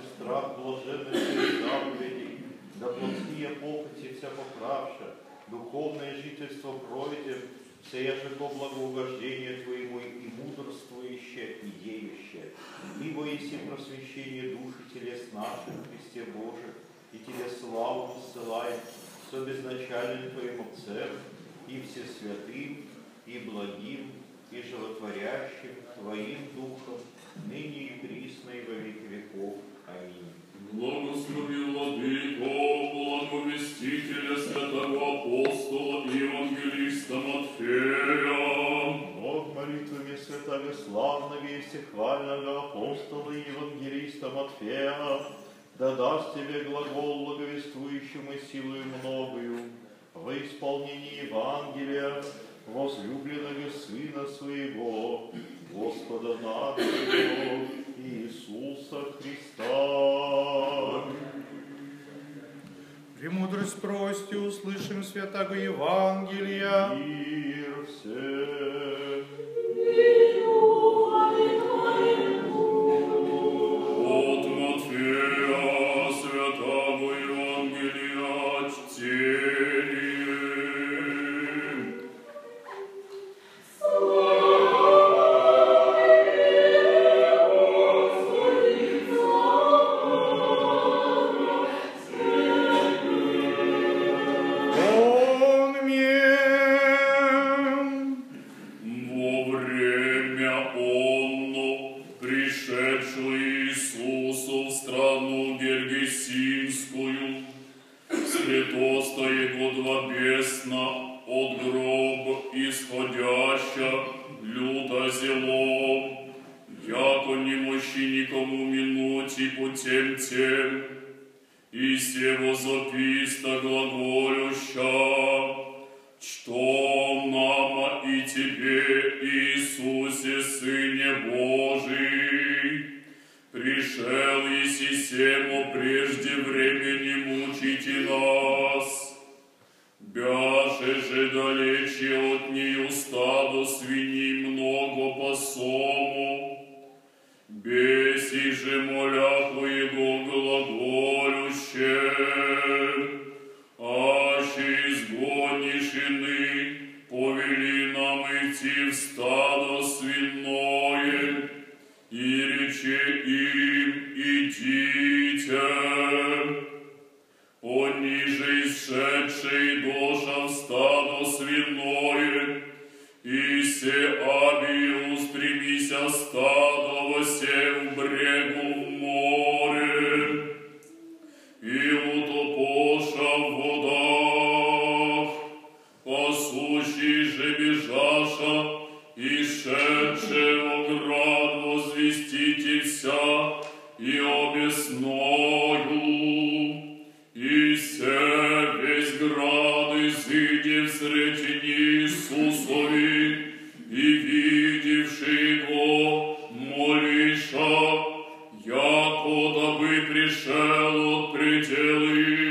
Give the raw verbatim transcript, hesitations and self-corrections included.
и страх блаженных Твоих заповедей, да плотские похоти вся поправша, духовное жительство пройдем, сея же ко благоугождение Твоему и мудрствующее, и деющее. Ибо еси просвещение души телес наших в Христе Божий, и Тебе славу ссылаем, со безначальным Твоим Отцем, и всесвятым, и благим, и животворящим Твоим Духом, ныне и присно и во веки веков. Аминь. Благослови, Владыко, благовестителя святого апостола и евангелиста Матфея. Бог молитвами святого славного и всехвального апостола и евангелиста Матфея, да даст тебе глагол благовествующему силою многою во исполнении Евангелия возлюбленного Сына Своего, Господа нашего Иисуса Христа. Премудрость прости, услышим святого Евангелия. Мир всем. От Матфея святого Евангелия чтение. Яко да бы пришел от пределы